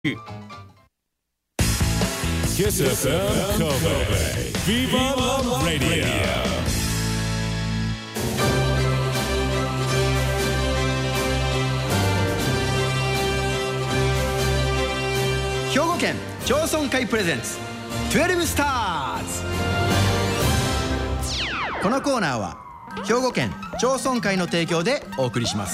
Kiss FM Kobe Viva la Radio。 兵庫県町村会プレゼンツ12スターズ。このコーナーは兵庫県町村会の提供でお送りします。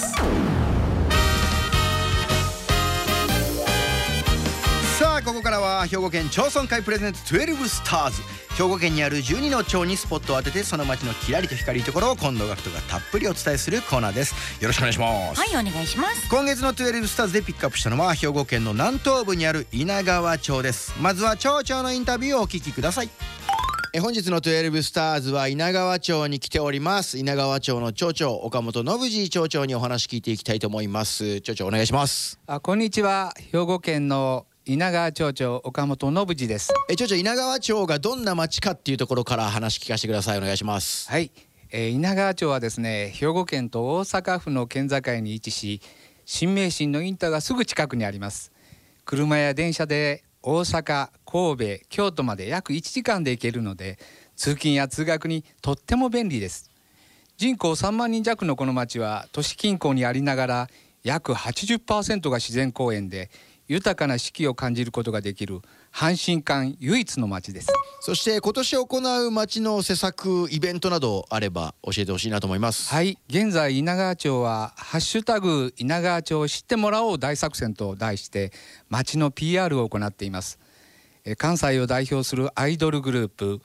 さあここからは兵庫県町村会プレゼンツ12スターズ。兵庫県にある12の町にスポットを当てて、その町のキラリと光るところを近藤学人がたっぷりお伝えするコーナーです。よろしくお願いします。 はい、お願いします。 今月の12スターズでピックアップしたのは兵庫県の南東部にある稲川町です。まずは町長のインタビューをお聞きください。本日の12スターズは稲川町に来ております。稲川町の町長岡本信次町長にお話聞いていきたいと思います。町長お願いします。 こんにちは。兵庫県の稲川町長岡本信次です。 町長、稲川町がどんな町かっていうところから話聞かせてください。お願いします。 はい、稲川町はですね、兵庫県と大阪府の県境に位置し、新名神のインターがすぐ近くにあります。車や電車で大阪、神戸、京都まで約1時間で行けるので、通勤や通学にとっても便利です。人口3万人弱のこの町は都市近郊にありながら、約 80% が自然公園で豊かな四季を感じることができる阪神間唯一の町です。 そして今年行う町の施策イベントなどあれば教えてほしいなと思います。 はい、現在稲川町はハッシュタグ稲川町を知ってもらおう大作戦と題して町の PR を行っています。関西を代表するアイドルグループ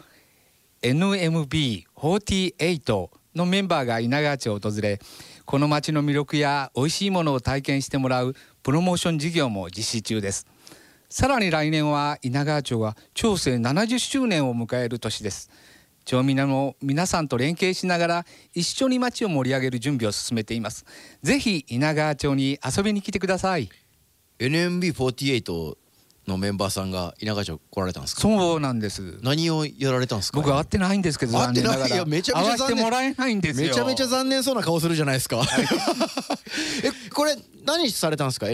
NMB48 のメンバーが稲川町を訪れ、この町の魅力や美味しいものを体験してもらうプロモーション事業も実施中です。さらに来年は稲川町は町政70周年を迎える年です。町民の皆さんと連携しながら一緒に町を盛り上げる準備を進めています。ぜひ稲川町に遊びに来てください。 NMB48 のメンバーさんが稲川町来られたんですか？ そうなんです。 何をやられたんですか？ 僕は会ってないんですけど、 会ってない。いやめちゃめちゃ会わせてもらえないんですよ。 めちゃめちゃ残念そうな顔するじゃないですか。これ何されたんですか？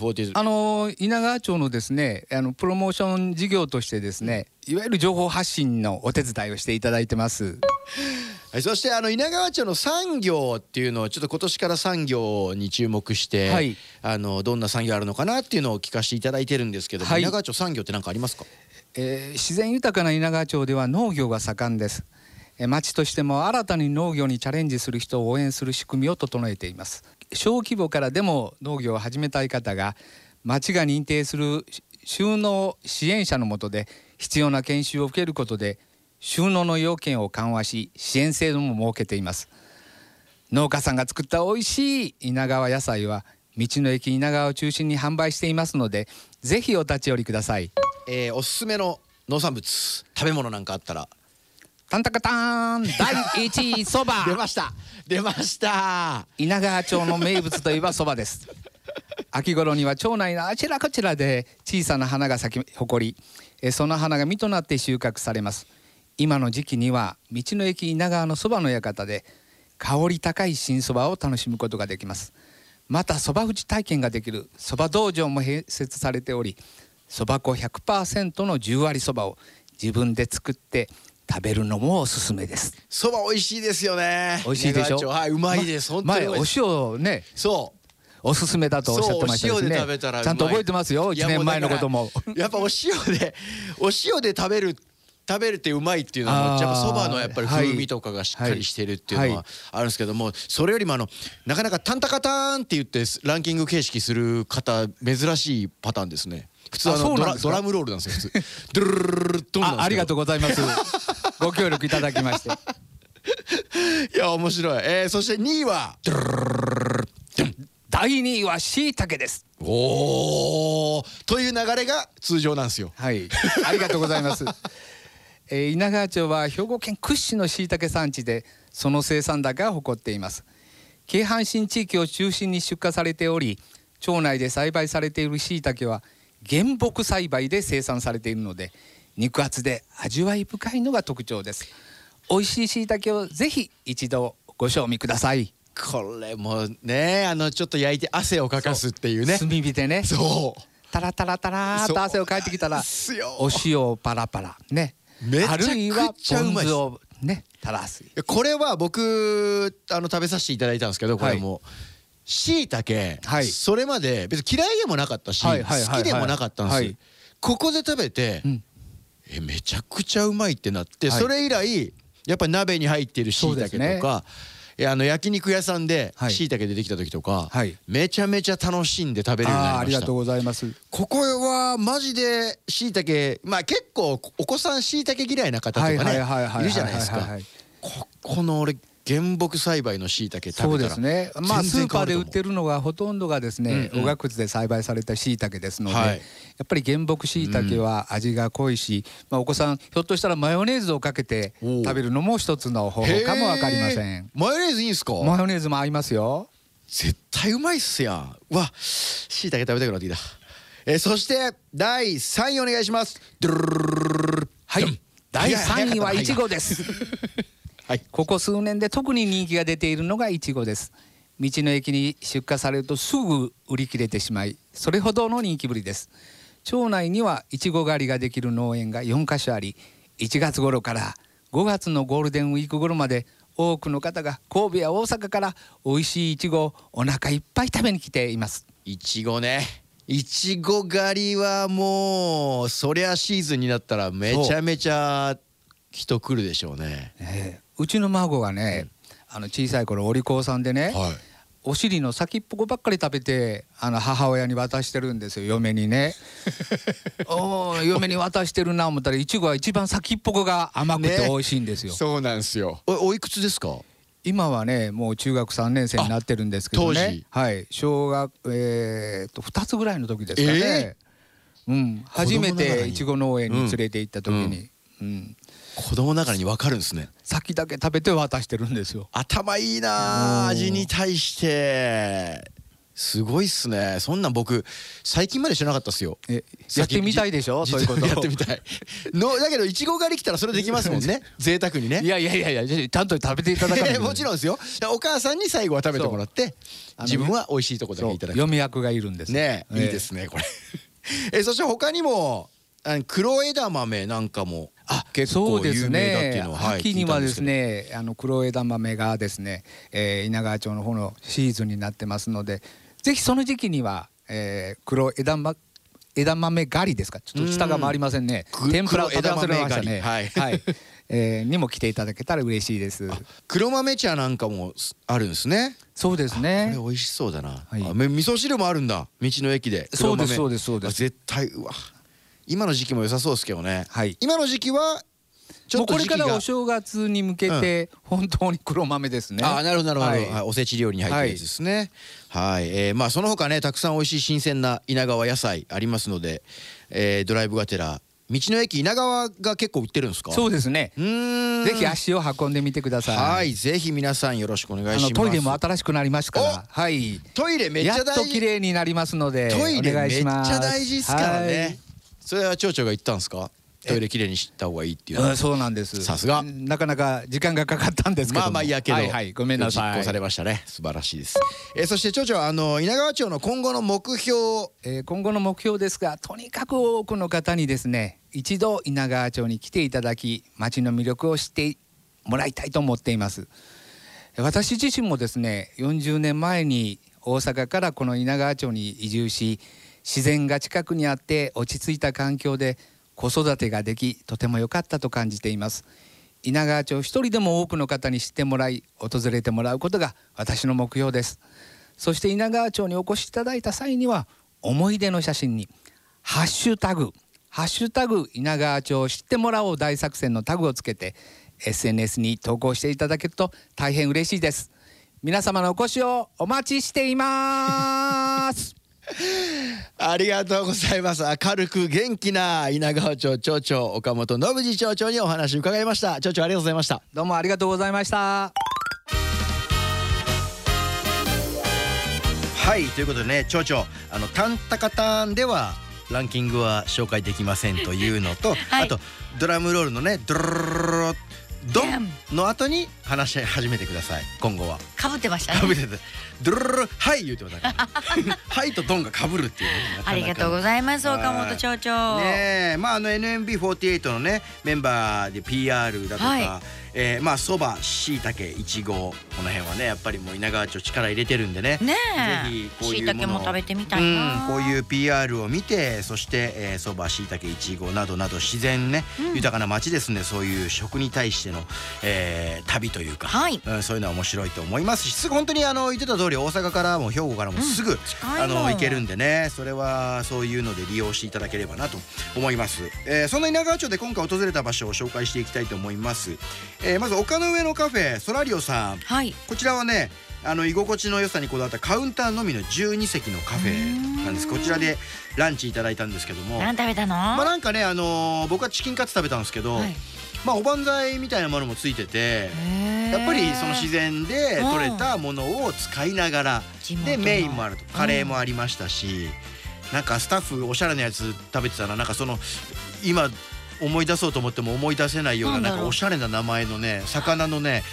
NMB48。 稲川町のですね、プロモーション事業としてですね、いわゆる情報発信のお手伝いをしていただいてます。 はい、そして稲川町の産業っていうのをちょっと今年から産業に注目して、はい、どんな産業あるのかなっていうのを聞かせていただいてるんですけども、はい、稲川町産業って何かありますか？ 自然豊かな稲川町では農業が盛んです。町としても新たに農業にチャレンジする人を応援する仕組みを整えています。小規模からでも農業を始めたい方が町が認定する就農支援者の下で必要な研修を受けることで就農の要件を緩和し、支援制度も設けています。農家さんが作った美味しい稲川野菜は道の駅稲川を中心に販売していますので、ぜひお立ち寄りください。 おすすめの農産物、食べ物なんかあったら。 タンタカターン第1位そば。 出ました。 稲川町の名物といえばそばです。秋頃には町内のあちらこちらで小さな花が咲き誇り、その花が実となって収穫されます。今の時期には道の駅稲川のそばの館で香り高い新そばを楽しむことができます。またそば打ち体験ができるそば道場も併設されており、そば粉 100% の10割そばを自分で作って食べるのもおすすめです。 そば美味しいですよね。 美味しいでしょ。 はい、うまいです。本当に前お塩ね、 そうおすすめだとおっしゃってましたですね。 お塩で食べたらちゃんと覚えてますよ。1年前のことも。 やっぱお塩で食べるってうまいっていうのはやっぱそばのやっぱり風味とかがしっかりしてるっていうのはあるんですけども、それよりもなかなかタンタカターンって言ってランキング形式する方珍しいパターンですね。普通ドラムロールなんですよ。普通ドゥルルルルドンなんですけど。 ありがとうございます。ご協力いただきまして。 いや面白い。そして2位は第2位は椎茸です。 おーという流れが通常なんですよ。 はい、ありがとうございます。稲川町は兵庫県屈指の椎茸産地で、その生産高が誇っています。京阪神地域を中心に出荷されており、町内で栽培されている椎茸は原木栽培で生産されているので、肉厚で味わい深いのが特徴です。美味しい椎茸をぜひ一度ご賞味ください。 これもねちょっと焼いて汗をかかすっていうね。 炭火でね。 そうタラタラタラーっと汗をかいてきたらすよお塩をパラパラね、 めちゃくあるいはちゃうまいです。 ポン酢をね垂らす。 これは僕食べさせていただいたんですけど、これも椎茸、 はいそれまで別に嫌いでもなかったし、 はいはいはいはい好きでもなかったんです、 はいここで食べて、 うんめちゃくちゃうまいってなって、 はいそれ以来やっぱり鍋に入ってる椎茸とか、焼肉屋さんではい椎茸出てきた時とか、 はいめちゃめちゃ楽しんで食べれるようになりました。 ありがとうございます。 ここはマジで椎茸、まあ結構お子さん椎茸嫌いな方とかねいるじゃないですか。ここの俺原木栽培の椎茸そう食べたらですね。まあスーパーで売ってるるのがほとんどがですね、 うんうんおがくずで栽培された椎茸ですので、 はいやっぱり原木椎茸は味が濃いし、まあお子さんひょっとしたらマヨネーズをかけて食べるのも一つの方法かもわかりません。 マヨネーズいいんすか？ マヨネーズも合いますよ。 絶対うまいっすやん。うわ、椎茸食べたくなってきた。そして第3位お願いします。 はい。第3位はいちごです。 はい。 ここ数年で特に人気が出ているのがいちごです。道の駅に出荷されるとすぐ売り切れてしまい、それほどの人気ぶりです。町内にはいちご狩りができる農園が4カ所あり、1月頃から5月のゴールデンウィーク頃まで多くの方が神戸や大阪から美味しいいちごをお腹いっぱい食べに来ています。 いちごね。いちご狩りはもうそりゃシーズンになったらめちゃめちゃ人来るでしょうね。 うちの孫がね、小さい頃お利口さんでね、 はい。 お尻の先っぽこばっかり食べて母親に渡してるんですよ、嫁にね。嫁に渡してるな思ったらいちごは一番先っぽこが甘くて美味しいんですよ、 そうなんですよ。おいくつですか？ 今はねもう中学3年生になってるんですけど当時ね、はい小学2つぐらいの時ですかね、初めていちご農園に連れて行った時に、 子供ながらに分かるんですね。 先だけ食べて渡してるんですよ。 頭いいな、味に対してすごいっすね。そんなん僕最近まで知らなかったっすよ。 やってみたいでしょ、そういうこと。 やってみたいだけどいちご狩り来たらそれできますもんね。贅沢にね。 いやちゃんと食べていただかないと。 もちろんですよ。お母さんに最後は食べてもらって自分は美味しいとこだけいただく。 嫁役がいるんですね。いいですねこれ。そして他にも黒枝豆なんかも結構有名だっていうのは秋にはですね黒枝豆がですね稲川町の方のシーズンになってますので、ぜひその時期には黒枝豆狩りですか、ちょっと下が回りませんね、天ぷらを食べ忘れましたね、はいにも来ていただけたら嬉しいです。 黒豆茶なんかもあるんですね。 そうですね。 これ美味しそうだな。 はい、 味噌汁もあるんだ、道の駅で。 そうですそうですそうです。 絶対うわ。今の時期も良さそうですけどね。 はい、 今の時期はちょっと時期がこれからお正月に向けて本当に黒豆ですね。 なるほどなるほど、はい、おせち料理に入ってるやつですね。はい、まあその他ねたくさん美味しい新鮮な稲川野菜ありますので、ドライブがてら道の駅稲川が結構売ってるんですか？ そうですね。ぜひ足を運んでみてください。 はい、ぜひ皆さんよろしくお願いします。 トイレも新しくなりましたから、はい、 トイレめっちゃ大事。 やっと綺麗になりますのでトイレお願いします。 めっちゃ大事ですからね。それは町長が言ったんですか？トイレきれいにした方がいいっていう。 そうなんです。 さすが。 なかなか時間がかかったんですけども。 まあいやけど、 ごめんなさい。 実行されましたね。素晴らしいです。そして町長稲川町の今後の目標、 今後の目標ですが、とにかく多くの方にですね一度稲川町に来ていただき、町の魅力を知ってもらいたいと思っています。私自身もですね40年前に大阪からこの稲川町に移住し、自然が近くにあって落ち着いた環境で子育てができ、とても良かったと感じています。稲川町一人でも多くの方に知ってもらい、訪れてもらうことが私の目標です。そして稲川町にお越しいただいた際には、思い出の写真にハッシュタグ稲川町を知ってもらおう大作戦のタグをつけて SNS に投稿していただけると大変嬉しいです。皆様のお越しをお待ちしていますありがとうございます。明るく元気な稲川町町長岡本信次町長にお話を伺いました。町長ありがとうございました。 どうもありがとうございました。 はいということでね、町長タンタカタンではランキングは紹介できませんというのと、あとドラムロールのねドロロロロドンの後に話し始めてください。今後はかぶってましたね。 かぶっててドロロロはい言うてください。はいとドンがかぶるっていうね。 ありがとうございます、岡本町長。 ねえ、まあNMB48 のねメンバーで PR だとか、まあそば、しいたけ、いちご、この辺はねやっぱりもう稲川町力入れてるんでね。 ねぜひこういうものを、 しいたけも食べてみたいな。 こういう PR を見て、そしてそば、しいたけ、いちごなどなど自然ね、豊かな町ですんで、そういう食に対しての、旅というか、そういうのは面白いと思いますし、すぐ本当に言ってた通り大阪からも兵庫からもすぐ、行けるんでね、それはそういうので利用していただければなと思います。そんな稲川町で今回訪れた場所を紹介していきたいと思います。まず丘の上のカフェソラリオさん、こちらはね居心地の良さにこだわったカウンターのみの12席のカフェなんです。こちらでランチいただいたんですけども、 何食べたの？ まあなんかね僕はチキンカツ食べたんですけど、まあおばんざいみたいなものもついてて、やっぱりその自然で採れたものを使いながらでメインもあると、カレーもありましたし、なんかスタッフおしゃれなやつ食べてたら、なんかその今思い出そうと思っても思い出せないような、なんかおしゃれな名前のね魚のね、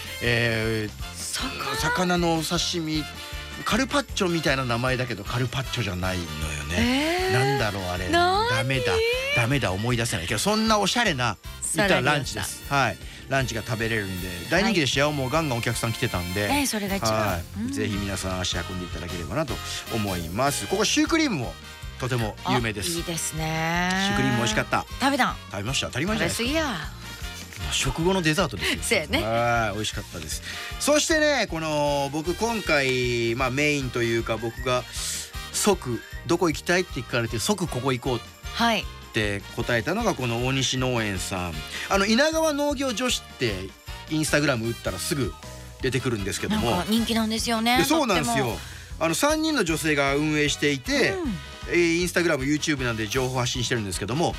魚のお刺身、カルパッチョみたいな名前だけどカルパッチョじゃないのよね。なんだろうあれ、ダメだ思い出せないけど、そんなおしゃれな言ったらランチです。はい、ランチが食べれるんで大人気でしたよ。もうガンガンお客さん来てたんで、 それが一番、 ぜひ皆さん足運んでいただければなと思います。ここシュークリームもとても有名です。 いいですね。 シュークリームも美味しかった。 食べました。当たり前じゃないですか。 食べ過ぎや。 食後のデザートですよ。 そうやね。 はい、美味しかったです。そしてね、この僕今回メインというか、僕が即どこ行きたいって聞かれて即ここ行こうって答えたのがこの大西農園さん。稲川農業女子ってインスタグラム打ったらすぐ出てくるんですけども、 なんか人気なんですよね。 そうなんですよ。3人の女性が運営していて、インスタグラム YouTube なんで情報発信してるんですけども、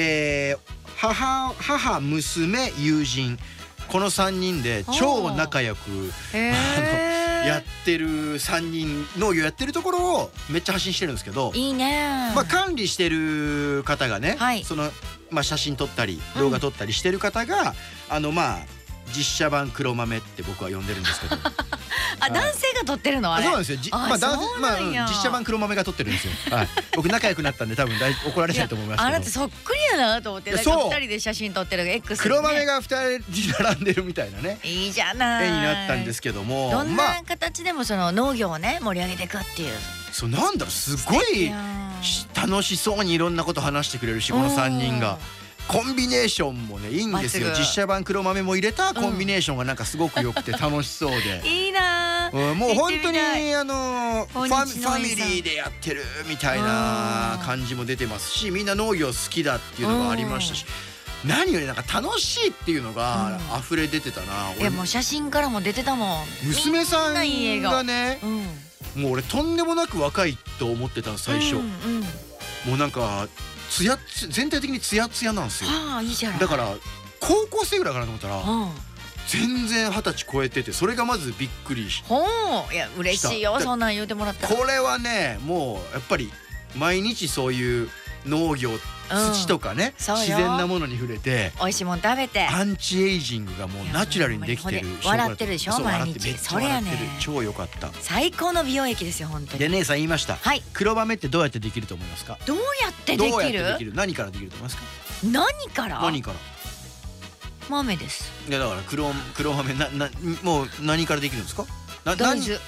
母娘友人、この3人で超仲良くやってる3人、農業やってるところをめっちゃ発信してるんですけど、 いいね。 管理してる方がね、その写真撮ったり動画撮ったりしてる方が実写版黒豆って僕は呼んでるんですけど男性が撮ってるのあれ？ そうなんですよ。実写版黒豆が撮ってるんですよ。僕仲良くなったんで多分怒られないと思いますけど。 あなたそっくりやなと思って、2人で写真撮ってる X 黒豆が2人並んでるみたいなね、 いいじゃない、 絵になったんですけども、 どんな形でもその農業をね盛り上げていくっていう、 そうなんだろう、すごい楽しそうにいろんなこと話してくれるし、この3人が。コンビネーションもねいいんですよ。実写版黒豆も入れたコンビネーションがなんかすごく良くて楽しそうでいいな。 もう本当にファミリーでやってるみたいな感じも出てますし、みんな農業好きだっていうのがありましたし、何よりなんか楽しいっていうのが溢れ出てたな。 いやもう写真からも出てたもん。 娘さんがね、もう俺とんでもなく若いと思ってたの最初。もうなんか全体的にツヤツヤなんですよ。だから高校生ぐらいかなと思ったら全然20歳超えてて、それがまずびっくりした。 いや嬉しいよ、そんなん言うてもらったら。 これはねもうやっぱり毎日そういう農業、土とかね、自然なものに触れて美味しいもん食べて、 アンチエイジングがもうナチュラルにできてる。 笑ってるでしょ毎日。それやね、 超良かった。 最高の美容液ですよ本当に。 で姉さん言いました、黒豆ってどうやってできると思いますか？ どうやってできる？ 何からできると思いますか？ 何から？豆です。 いやだから黒豆もう何からできるんですか？ 大豆。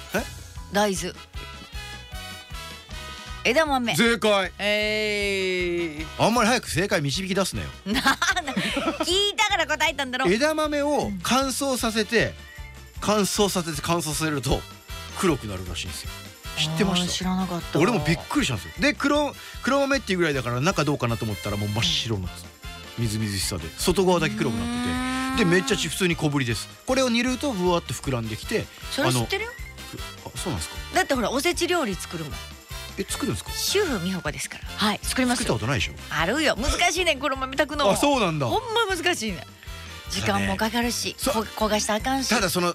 枝豆。 正解。あんまり早く正解導き出すなよ。 聞いたから答えたんだろ。 枝豆を乾燥させて乾燥させると黒くなるらしいんですよ。知ってました？ 知らなかった。 俺もびっくりしたんですよ。で黒豆っていうぐらいだから中どうかなと思ったらもう真っ白なんです。みずみずしさで外側だけ黒くなってて、でめっちゃ普通に小ぶりです。これを煮るとぶわっと膨らんできて。 それ知ってるよ。 そうなんですか？ だってほらおせち料理作るもん。 作るんですか？ 主婦美穂子ですから。はい、作りますよ。 作ったことないでしょ？ あるよ。難しいね黒豆炊くの。 あ、そうなんだ。 ほんま難しいね。時間もかかるし、焦がしたらあかんし。 ただその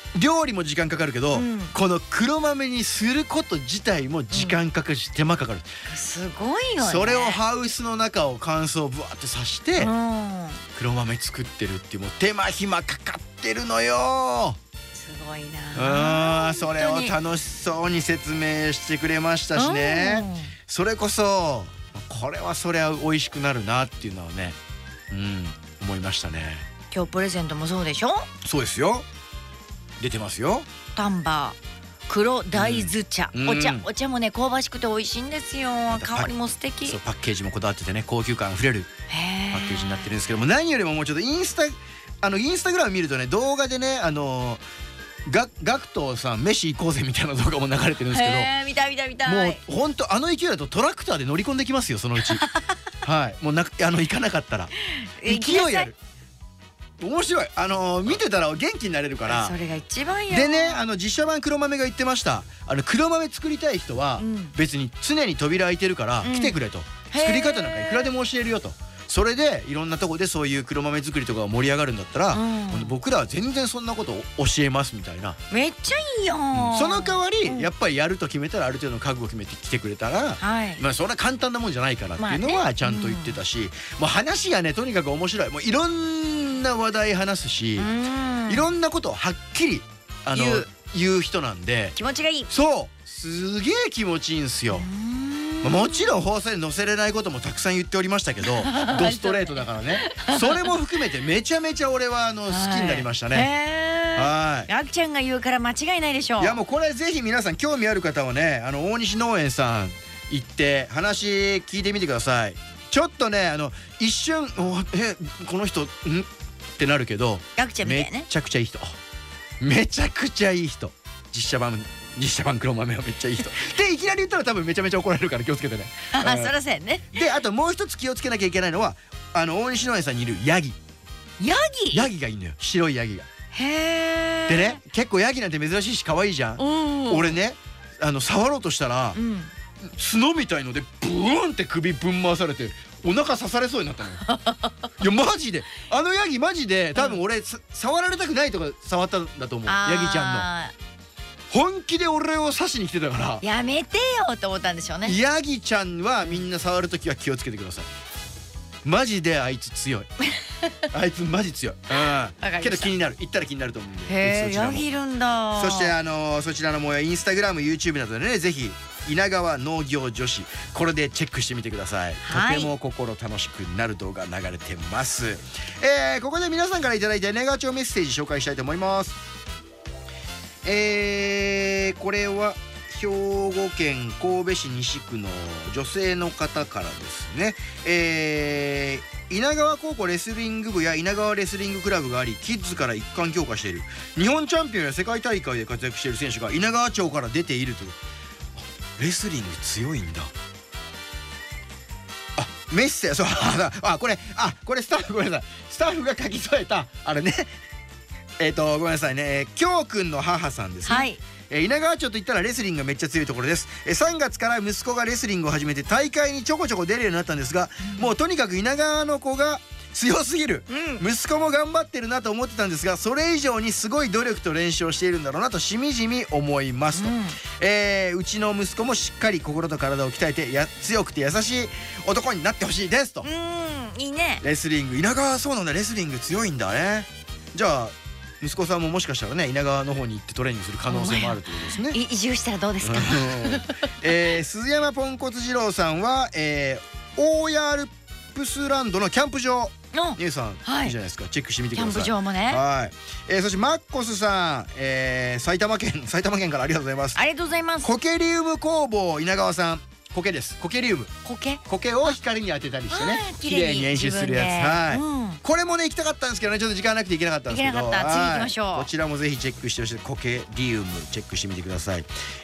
料理も時間かかるけど、 うん、 この黒豆にすること自体も時間かかるし、手間かかる。 すごいよね。 それをハウスの中を乾燥をぶわって刺して、 うん、 黒豆作ってるっていう、もう手間暇かかってるのよ。 すごいな。 それを楽しそうに説明してくれましたしね。それこそこれはそりゃ美味しくなるなっていうのはね、思いましたね。 今日プレゼントもそうでしょ。 そうですよ、出てますよ。 丹波黒大豆茶、お茶もね香ばしくて美味しいんですよ。香りも素敵。 そう、パッケージもこだわっててね、高級感あふれるパッケージになってるんですけども、何よりももうちょっとインスタグラム見るとね、動画でね、ガクトさん飯行こうぜみたいな動画も流れてるんですけど、 見たい。 もう本当勢いだとトラクターで乗り込んできますよ、そのうち。はい、もう行かなかったら勢いある。面白い。見てたら元気になれるから。 それが一番よ。 でね、実写版黒豆が言ってました。黒豆作りたい人は別に常に扉開いてるから来てくれと、作り方なんかいくらでも教えるよと。それでいろんなとこでそういう黒豆作りとかが盛り上がるんだったら、僕らは全然そんなことを教えますみたいな。 めっちゃいいよ。 その代わりやっぱりやると決めたら、ある程度の覚悟を決めて来てくれたら、まあそんな簡単なもんじゃないからっていうのはちゃんと言ってたし、もう話がねとにかく面白い。もういろんな話題話すし、いろんなことをはっきり言う人なんで、 気持ちがいい。 そうすげえ気持ちいいんすよ。もちろん放送で載せれないこともたくさん言っておりましたけど、ドストレートだからね。それも含めてめちゃめちゃ俺は好きになりましたね。はい。 あきちゃんが言うから間違いないでしょう。 いやもうこれぜひ皆さん興味ある方はね、大西農園さん行って話聞いてみてください。ちょっとね一瞬この人ってなるけど、 あきちゃんみたいね。 めちゃくちゃいい人。めちゃくちゃいい人。実写版黒豆はめっちゃいい人で、いきなり言ったら多分めちゃめちゃ怒られるから気をつけてね。 そらそうやね。 で、あともう一つ気をつけなきゃいけないのは、大西農園さんにいるヤギがいいのよ。白いヤギが。 へえ。 でね、結構ヤギなんて珍しいし可愛いじゃん。俺ね触ろうとしたら、角みたいのでブーンって首ぶん回されてお腹刺されそうになったのよ。いやマジでヤギマジで多分俺触られたくないとか触ったんだと思う。ヤギちゃんの本気で俺を刺しに来てたから、 やめてよと思ったんでしょうね。 ヤギちゃんはみんな触るときは気をつけてください。マジであいつ強い。あいつマジ強い。けど気になる。行ったら気になると思うんで。 へえ、ヤギいるんだ。 そしてそちらの模様インスタグラム YouTube などでね、ぜひ稲川農業女子これでチェックしてみてください。とても心楽しくなる動画流れてます。ここで皆さんからいただいた稲川町メッセージ紹介したいと思います。これは兵庫県神戸市西区の女性の方からですね。稲川高校レスリング部や稲川レスリングクラブがあり、キッズから一貫強化している。日本チャンピオンや世界大会で活躍している選手が稲川町から出ているという。レスリング強いんだ。メッセージ、これスタッフごめんなさい。スタッフが書き添えたあれね。ごめんなさいね。京くんの母さんですね。はい。稲川町といったらレスリングがめっちゃ強いところです。3月から息子がレスリングを始めて大会にちょこちょこ出るようになったんですが、もうとにかく稲川の子が強すぎる、息子も頑張ってるなと思ってたんですが、それ以上にすごい努力と練習をしているんだろうなとしみじみ思いますと。うちの息子もしっかり心と体を鍛えて強くて優しい男になってほしいですと。 いいね。 レスリング稲川、そうなんだ。レスリング強いんだね。じゃあ息子さんももしかしたらね、稲川の方に行ってトレーニングする可能性もあるということですね。 移住したらどうですか。 鈴山ポンコツ二郎さんは、大谷アルプスランドのキャンプ場、ニューさん、いいじゃないですか。チェックしてみてください。 キャンプ場もね。 はい。そしてマッコスさん、埼玉県からありがとうございます。 ありがとうございます。 コケリウム工房稲川さん。苔です。コケリウム。苔を光に当てたりしてね、綺麗に演出するやつ。はい。これもね行きたかったんですけどね、ちょっと時間なくて行けなかったんですけど。 次行きましょう。 こちらもぜひチェックしてほしい。コケリウムチェックしてみてください。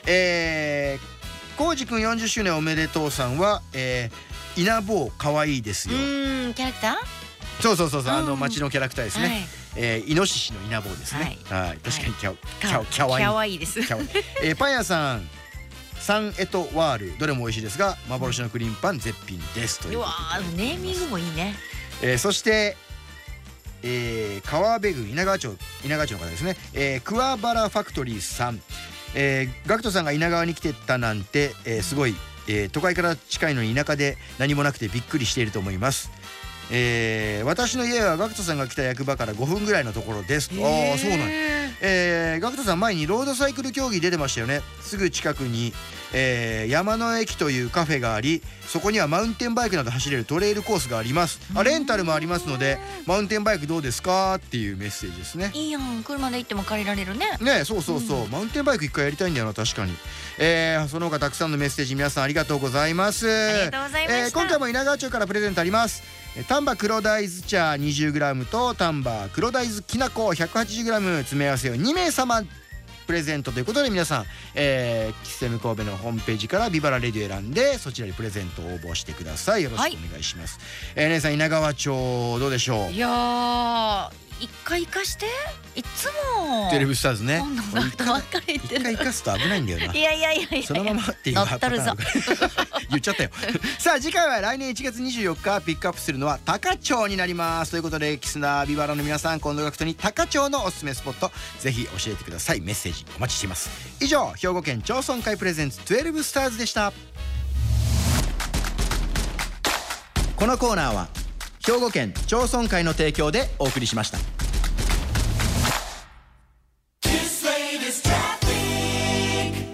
コウジくん40周年おめでとうさんは、稲坊可愛いですよ。 キャラクター？ そう町のキャラクターですね。イノシシの稲坊ですね。はい。確かにキャワイイです。パン屋さん。サンエトワール、どれも美味しいですが幻のクリームパン絶品ですということで。 ネーミングもいいね。 そして川辺郡稲川町の方ですね、桑原ファクトリーさん、ガクトさんが稲川に来てたなんて、すごい、都会から近いのに田舎で何もなくてびっくりしていると思います。私の家はガクトさんが来た役場から5分ぐらいのところですと。ああそうなんや。ガクトさん前にロードサイクル競技出てましたよね。すぐ近くに、山の駅というカフェがあり、そこにはマウンテンバイクなど走れるトレイルコースがあります。レンタルもありますので、マウンテンバイクどうですかっていうメッセージですね。 いいやん、車で行っても借りられるね。 ね、そうそうそう、マウンテンバイク一回やりたいんだよな、確かに。その他たくさんのメッセージ皆さんありがとうございます。 ありがとうございました。 今回も稲川町からプレゼントあります。丹波黒大豆茶 20g と丹波黒大豆きなこ 180g 詰め合わせを2名様プレゼントということで、皆さん、キステム神戸のホームページからビバラレディを選んでそちらにプレゼントを応募してください。よろしくお願いします。姉さん、稲川町どうでしょう？ いやー、一回行かして。いつもテレビスターズね。 今度ばっかり言ってる。 一回生かすと危ないんだよな。 いやいやいやいや、 そのままっていう乗っとるぞ言っちゃったよ。さあ次回は来年1月24日ピックアップするのは高町になります。ということで、キスナービバラの皆さん、今度ガクトに高町のおすすめスポットぜひ教えてください。メッセージお待ちしています。以上、兵庫県町村会プレゼンツ12スターズでした。このコーナーは兵庫県町村会の提供でお送りしました。 This way, this time.